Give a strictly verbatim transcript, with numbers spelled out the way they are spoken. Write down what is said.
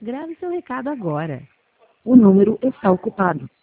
Grave seu recado agora. O número está ocupado.